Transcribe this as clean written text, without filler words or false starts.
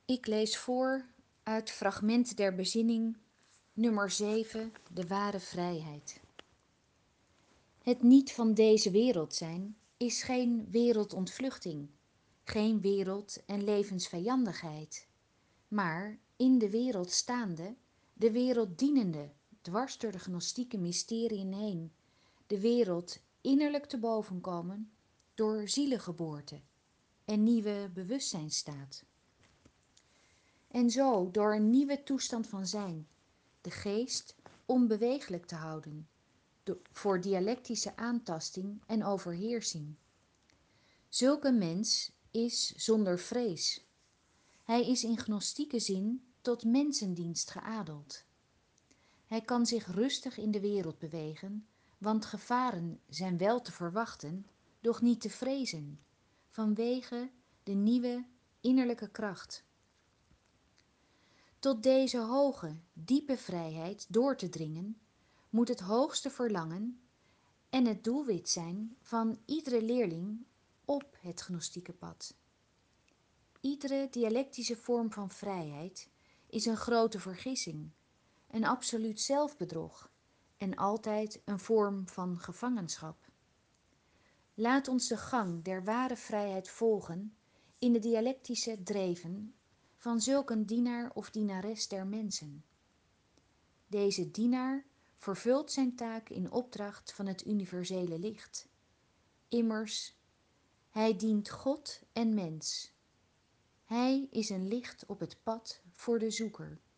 Ik lees voor uit Fragment der Bezinning, nummer 7, de ware vrijheid. Het niet van deze wereld zijn is geen wereldontvluchting, geen wereld- en levensvijandigheid, maar in de wereld staande, de wereld dienende, dwars door de gnostieke mysteriën heen, de wereld innerlijk te boven komen door zielengeboorte en nieuwe bewustzijnstaat. En zo door een nieuwe toestand van zijn, de geest onbeweeglijk te houden, voor dialectische aantasting en overheersing. Zulk een mens is zonder vrees. Hij is in gnostieke zin tot mensendienst geadeld. Hij kan zich rustig in de wereld bewegen, want gevaren zijn wel te verwachten, doch niet te vrezen, vanwege de nieuwe innerlijke kracht. Tot deze hoge, diepe vrijheid door te dringen, moet het hoogste verlangen en het doelwit zijn van iedere leerling op het gnostieke pad. Iedere dialectische vorm van vrijheid is een grote vergissing, een absoluut zelfbedrog en altijd een vorm van gevangenschap. Laat ons de gang der ware vrijheid volgen in de dialectische dreven van zulk een dienaar of dienares der mensen. Deze dienaar vervult zijn taak in opdracht van het universele licht. Immers, hij dient God en mens. Hij is een licht op het pad voor de zoeker.